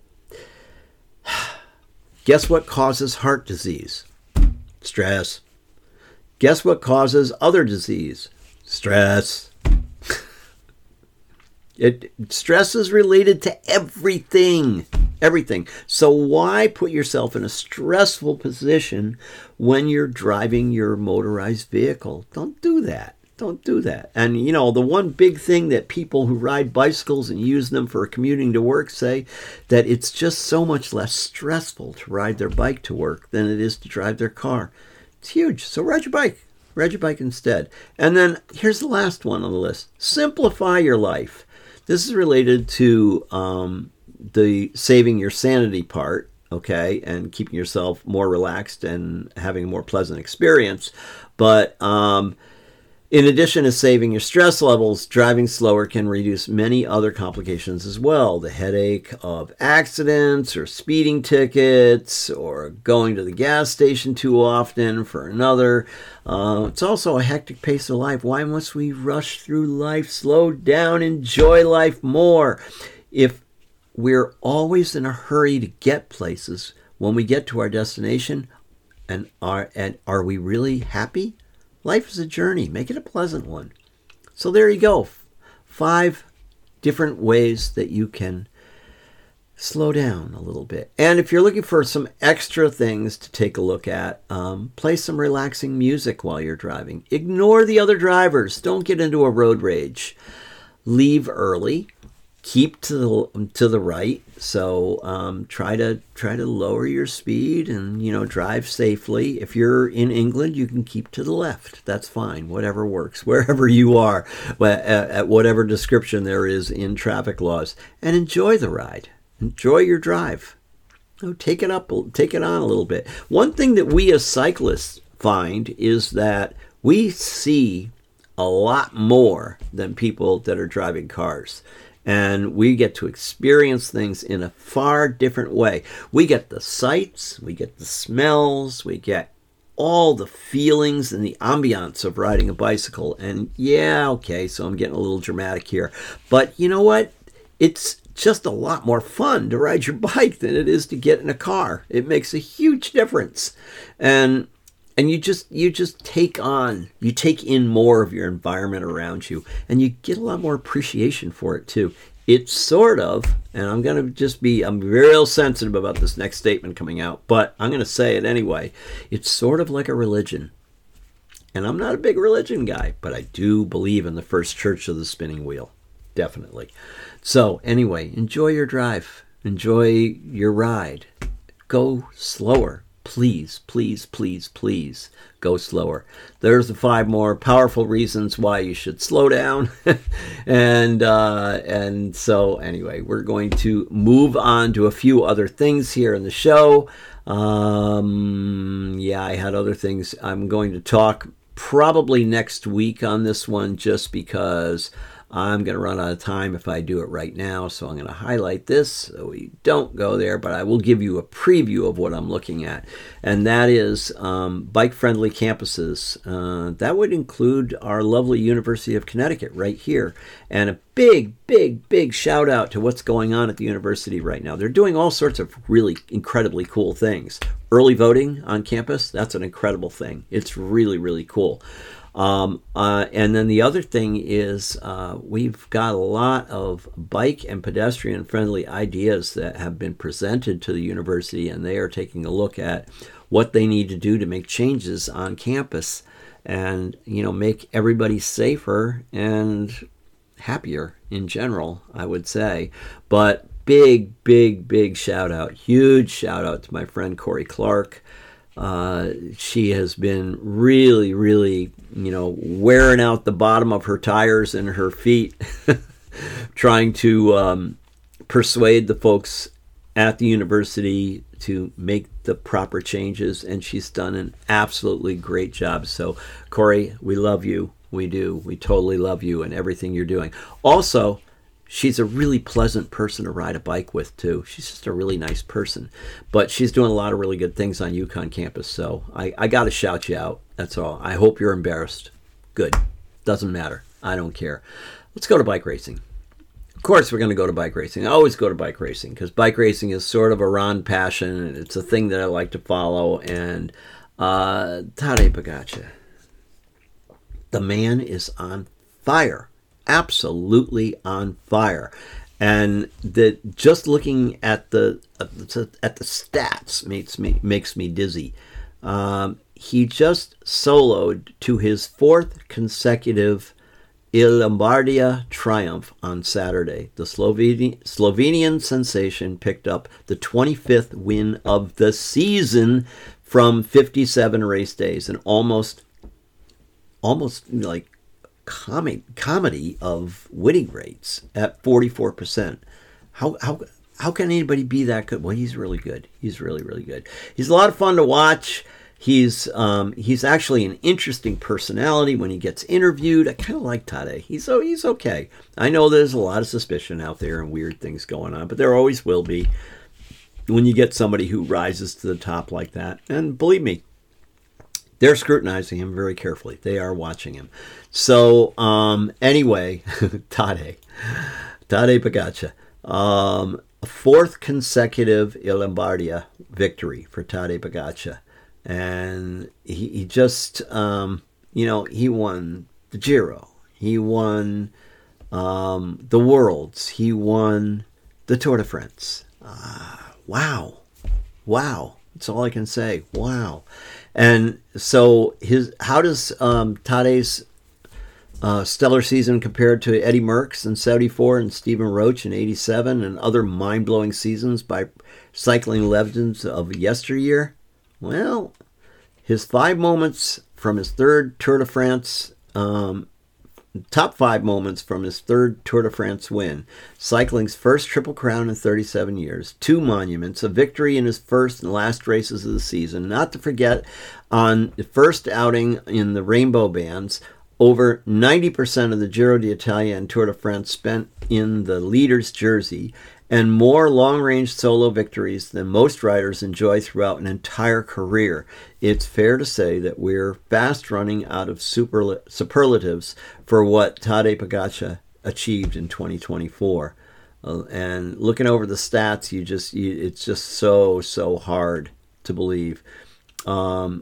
Guess what causes heart disease? Stress. Guess what causes other disease? Stress. It stress is related to everything, everything. So why put yourself in a stressful position when you're driving your motorized vehicle? Don't do that. Don't do that. And, you know, the one big thing that people who ride bicycles and use them for commuting to work say, that it's just so much less stressful to ride their bike to work than it is to drive their car. It's huge. So ride your bike. Ride your bike instead. And then here's the last one on the list. Simplify your life. This is related to um, the saving your sanity part, okay, and keeping yourself more relaxed and having a more pleasant experience. But um, In addition to saving your stress levels, driving slower can reduce many other complications as well. The headache of accidents or speeding tickets or going to the gas station too often for another. Uh, it's also a hectic pace of life. Why must we rush through life? Slow down, enjoy life more. If we're always in a hurry to get places, when we get to our destination, and are, and are we really happy? Life is a journey. Make it a pleasant one. So there you go. Five different ways that you can slow down a little bit. And if you're looking for some extra things to take a look at, um, play some relaxing music while you're driving. Ignore the other drivers. Don't get into a road rage. Leave early. Keep to the to the right. So um, try to try to lower your speed and, you know, drive safely. If you're in England, you can keep to the left. That's fine. Whatever works. Wherever you are, at whatever description there is in traffic laws, and enjoy the ride. Enjoy your drive. Oh, take it up. Take it on a little bit. One thing that we as cyclists find is that we see a lot more than people that are driving cars. And we get to experience things in a far different way. We get the sights, we get the smells, we get all the feelings and the ambiance of riding a bicycle. And yeah, okay, so I'm getting a little dramatic here. But you know what? It's just a lot more fun to ride your bike than it is to get in a car. It makes a huge difference. And And you just you just take on, you take in more of your environment around you, and you get a lot more appreciation for it too. It's sort of, and I'm going to just be, I'm real sensitive about this next statement coming out, but I'm going to say it anyway. It's sort of like a religion. And I'm not a big religion guy, but I do believe in the first church of the spinning wheel. Definitely. So anyway, enjoy your drive. Enjoy your ride. Go slower. Please, please, please, please go slower. There's the five more powerful reasons why you should slow down. and uh, and so anyway, we're going to move on to a few other things here in the show. Um, yeah, I had other things. I'm going to talk probably next week on this one just because I'm going to run out of time if I do it right now, so I'm going to highlight this so we don't go there, but I will give you a preview of what I'm looking at, and that is um, bike-friendly campuses. Uh, that would include our lovely University of Connecticut right here, and a big, big, big shout-out to what's going on at the university right now. They're doing all sorts of really incredibly cool things. Early voting on campus, that's an incredible thing. It's really, really cool. Um, uh, and then the other thing is uh, we've got a lot of bike and pedestrian friendly ideas that have been presented to the university, and they are taking a look at what they need to do to make changes on campus and, you know, make everybody safer and happier in general, I would say. But big, big, big shout out, huge shout out to my friend Corey Clark. Uh, she has been really, really, you know, wearing out the bottom of her tires and her feet, trying to um, persuade the folks at the university to make the proper changes, and she's done an absolutely great job. So, Corey, we love you. We do. We totally love you and everything you're doing. Also, she's a really pleasant person to ride a bike with, too. She's just a really nice person. But she's doing a lot of really good things on UConn campus, so I, I got to shout you out. That's all. I hope you're embarrassed. Good. Doesn't matter. I don't care. Let's go to bike racing. Of course, we're going to go to bike racing. I always go to bike racing because bike racing is sort of a Ron passion, and it's a thing that I like to follow. And uh, Tadej Pogačar, the man is on fire. Absolutely on fire, and that just looking at the at the stats makes me makes me dizzy. Um, he just soloed to his fourth consecutive Il Lombardia triumph on Saturday. The Slovenian Slovenian sensation picked up the twenty-fifth win of the season from fifty-seven race days, and almost almost like Com- comedy of winning rates at forty-four percent. How how how can anybody be that good? Well, he's really good. He's really, really good. He's a lot of fun to watch. He's um, he's actually an interesting personality when he gets interviewed. I kind of like Tade. He's oh, he's okay. I know there's a lot of suspicion out there and weird things going on, but there always will be when you get somebody who rises to the top like that. And believe me, they're scrutinizing him very carefully. They are watching him. So um, anyway, Tade, Tade Pogacar, um, fourth consecutive Il Lombardia victory for Tade Pogacar. And he, he just, um, you know, he won the Giro. He won um, the Worlds. He won the Tour de France. Uh, wow. Wow. That's all I can say. Wow. And so his, how does um, Tade's uh, stellar season compare to Eddie Merckx in seventy-four and Stephen Roche in eighty-seven and other mind-blowing seasons by cycling legends of yesteryear? Well, his five moments from his third Tour de France, um, top five moments from his third Tour de France win, cycling's first Triple Crown in thirty-seven years, two monuments, a victory in his first and last races of the season, not to forget on the first outing in the Rainbow Bands, over ninety percent of the Giro d'Italia and Tour de France spent in the leader's jersey, and more long-range solo victories than most riders enjoy throughout an entire career. It's fair to say that we're fast running out of superla- superlatives for what Tadej Pogacar achieved in twenty twenty-four. Uh, and looking over the stats, you just you, it's just so, so hard to believe. Um,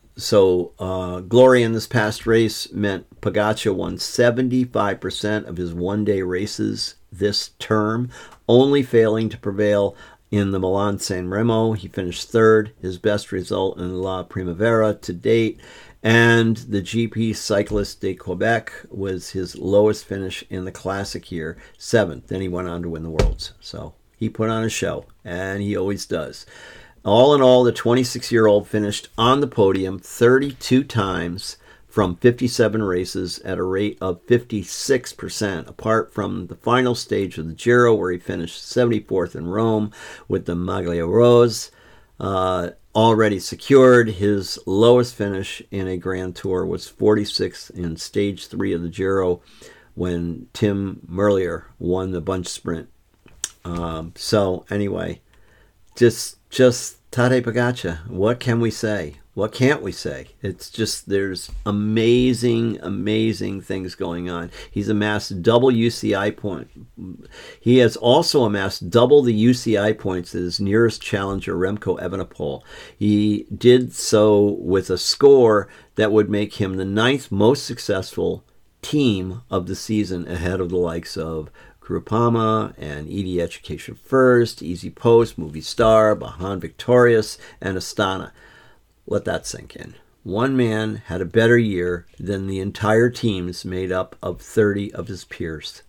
so uh, glory in this past race meant Pogacar won seventy-five percent of his one-day races this term, only failing to prevail in the Milan-San Remo. He finished third, his best result in La Primavera to date, and the G P Cycliste de Quebec was his lowest finish in the classic year, seventh. Then he went on to win the Worlds. So he put on a show, and he always does. All in all, the twenty-six-year-old finished on the podium thirty-two times from fifty-seven races at a rate of fifty-six percent, apart from the final stage of the Giro, where he finished seventy-fourth in Rome with the Maglia Rose uh, already secured. His lowest finish in a Grand Tour was forty-sixth in stage three of the Giro when Tim Merlier won the bunch sprint. Um, so anyway, just just Tadej Pogacar, what can we say? What can't we say? It's just, there's amazing, amazing things going on. He's amassed double U C I point. He has also amassed double the U C I points as his nearest challenger, Remco Evenepoel. He did so with a score that would make him the ninth most successful team of the season, ahead of the likes of Groupama and E D Education First, Easy Post, Movistar, Bahan Victorious, and Astana. Let that sink in. One man had a better year than the entire teams made up of thirty of his peers.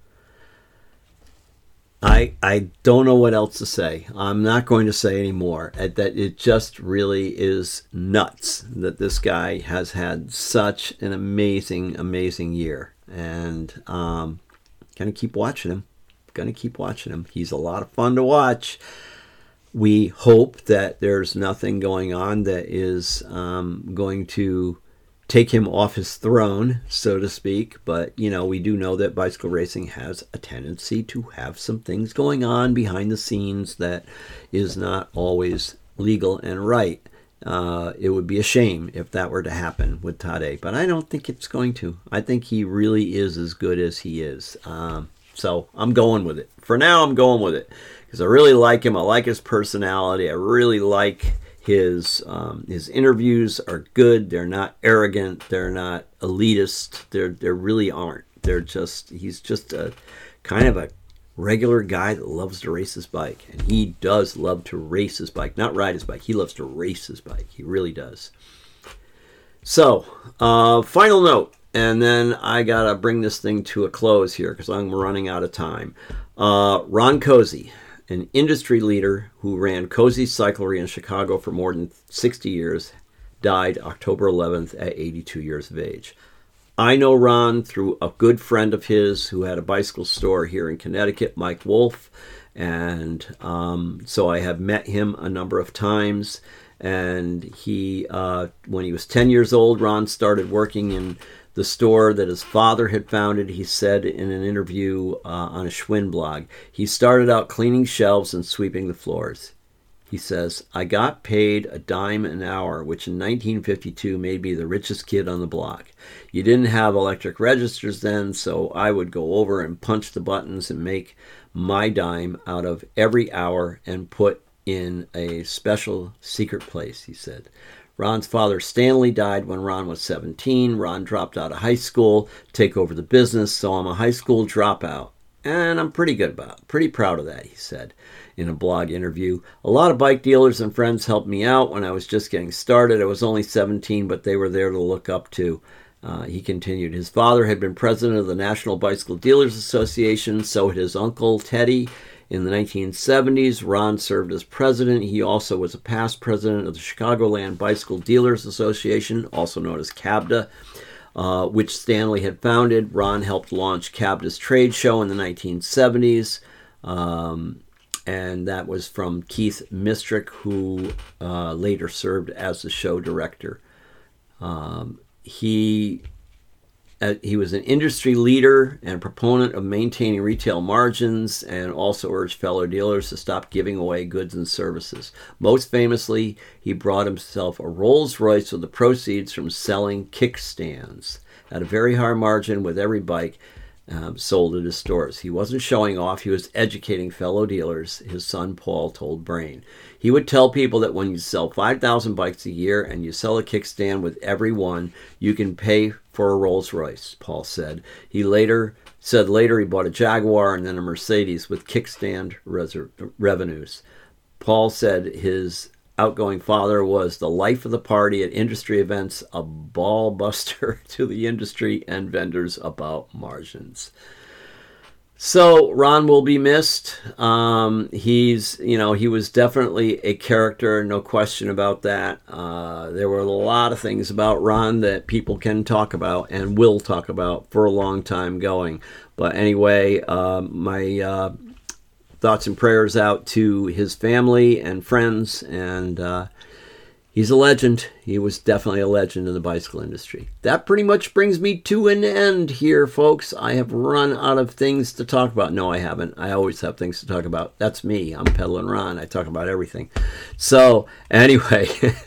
I I don't know what else to say. I'm not going to say any more. That it just really is nuts that this guy has had such an amazing, amazing year. And um, gonna keep watching him. Gonna keep watching him. He's a lot of fun to watch. We hope that there's nothing going on that is um, going to take him off his throne, so to speak. But, you know, we do know that bicycle racing has a tendency to have some things going on behind the scenes that is not always legal and right. Uh, it would be a shame if that were to happen with Tadej, but I don't think it's going to. I think he really is as good as he is. Um, so I'm going with it. For now, I'm going with it. Because I really like him. I like his personality. I really like his um, his interviews are good. They're not arrogant. They're not elitist. They're they really aren't. They're just he's just a kind of a regular guy that loves to race his bike, and he does love to race his bike, not ride his bike. He loves to race his bike. He really does. So, uh, final note, and then I gotta bring this thing to a close here because I'm running out of time. Uh, Ron Cozy, an industry leader who ran Cozy Cyclery in Chicago for more than sixty years, died October eleventh at eighty-two years of age. I know Ron through a good friend of his who had a bicycle store here in Connecticut, Mike Wolf. And um, so I have met him a number of times. And he, uh, when he was ten years old, Ron started working in the store that his father had founded. He said in an interview uh, on a Schwinn blog, he started out cleaning shelves and sweeping the floors. He says, I got paid a dime an hour, which in nineteen fifty-two made me the richest kid on the block. You didn't have electric registers then, so I would go over and punch the buttons and make my dime out of every hour and put in a special secret place, he said. Ron's father, Stanley, died when Ron was seventeen. Ron dropped out of high school to take over the business, so I'm a high school dropout. And I'm pretty good about it. Pretty proud of that, he said in a blog interview. A lot of bike dealers and friends helped me out when I was just getting started. I was only seventeen, but they were there to look up to. Uh, he continued. His father had been president of the National Bicycle Dealers Association, so had his uncle, Teddy. In the nineteen seventies, Ron served as president. He also was a past president of the Chicagoland Bicycle Dealers Association, also known as CABDA, uh, which Stanley had founded. Ron helped launch CABDA's trade show in the nineteen seventies, um, and that was from Keith Mistrick, who uh, later served as the show director. Um, he... Uh, he was an industry leader and proponent of maintaining retail margins and also urged fellow dealers to stop giving away goods and services. Most famously, he brought himself a Rolls Royce with the proceeds from selling kickstands at a very high margin with every bike um, sold at his stores. He wasn't showing off, he was educating fellow dealers, his son Paul told Brain. He would tell people that when you sell five thousand bikes a year and you sell a kickstand with every one, you can pay for a Rolls Royce, Paul said. He later said later he bought a Jaguar and then a Mercedes with kickstand reser- revenues. Paul said his outgoing father was the life of the party at industry events, a ball buster to the industry and vendors about margins. So Ron will be missed. Um, he's, you know, he was definitely a character, no question about that. Uh, there were a lot of things about Ron that people can talk about and will talk about for a long time going. But anyway, uh, my uh, thoughts and prayers out to his family and friends, and uh, he's a legend. He was definitely a legend in the bicycle industry. That pretty much brings me to an end here, folks. I have run out of things to talk about. No, I haven't. I always have things to talk about. That's me. I'm Peddlin' Ron. I talk about everything. So, anyway,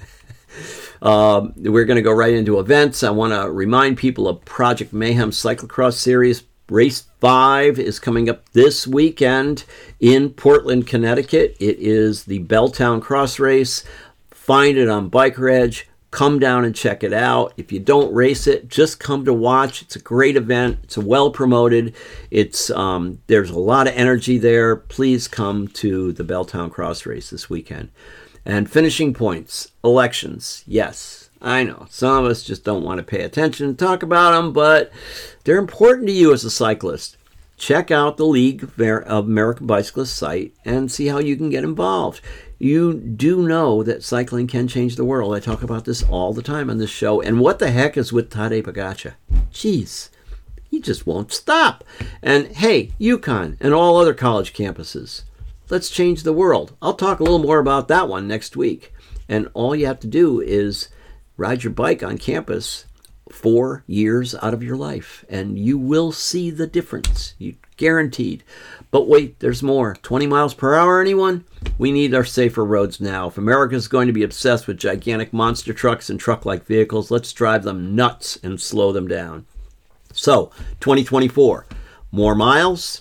um, we're going to go right into events. I want to remind people of Project Mayhem Cyclocross Series. Race five is coming up this weekend in Portland, Connecticut. It is the Belltown Cross Race. Find it on Biker Edge. Come down and check it out. If you don't race it, just come to watch. It's a great event. It's well promoted. It's um, there's a lot of energy there. Please come to the Belltown Cross Race this weekend. And finishing points, elections. Yes, I know. Some of us just don't want to pay attention and talk about them, but they're important to you as a cyclist. Check out the League of American Bicyclists site and see how you can get involved. You do know that cycling can change the world. I talk about this all the time on this show. And what the heck is with Tadej Pogačar? Jeez, he just won't stop. And hey, UConn and all other college campuses, let's change the world. I'll talk a little more about that one next week. And all you have to do is ride your bike on campus four years out of your life, and you will see the difference. You guaranteed. But wait, there's more. twenty miles per hour, anyone? We need our safer roads now. If America is going to be obsessed with gigantic monster trucks and truck-like vehicles, let's drive them nuts and slow them down. So, twenty twenty-four, more miles,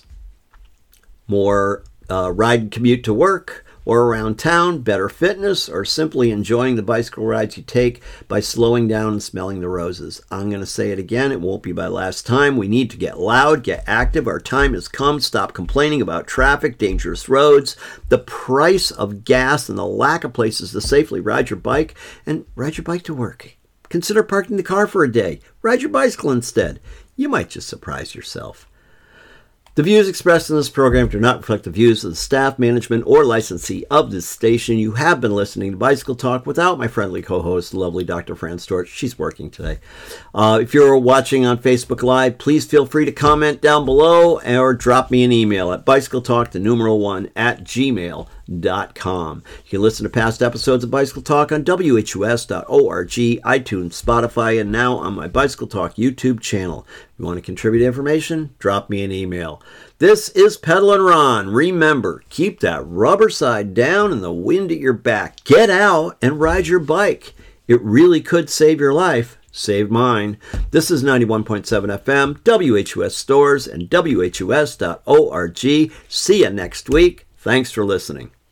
more uh, ride and commute to work or around town, better fitness, or simply enjoying the bicycle rides you take by slowing down and smelling the roses. I'm going to say it again. It won't be my last time. We need to get loud, get active. Our time has come. Stop complaining about traffic, dangerous roads, the price of gas, and the lack of places to safely ride your bike, and ride your bike to work. Consider parking the car for a day. Ride your bicycle instead. You might just surprise yourself. The views expressed in this program do not reflect the views of the staff, management, or licensee of this station. You have been listening to Bicycle Talk without my friendly co-host, the lovely Doctor Fran Storch. She's working today. Uh, if you're watching on Facebook Live, please feel free to comment down below or drop me an email at bicycletalk, the numeral one, at gmail dot com. You can listen to past episodes of Bicycle Talk on W H U S dot org, iTunes, Spotify, and now on my Bicycle Talk YouTube channel. If you want to contribute information, drop me an email. This is Pedalin' Ron. Remember, keep that rubber side down and the wind at your back. Get out and ride your bike. It really could save your life. Save mine. This is ninety-one point seven F M, W H U S Stores, and W H U S dot org. See you next week. Thanks for listening.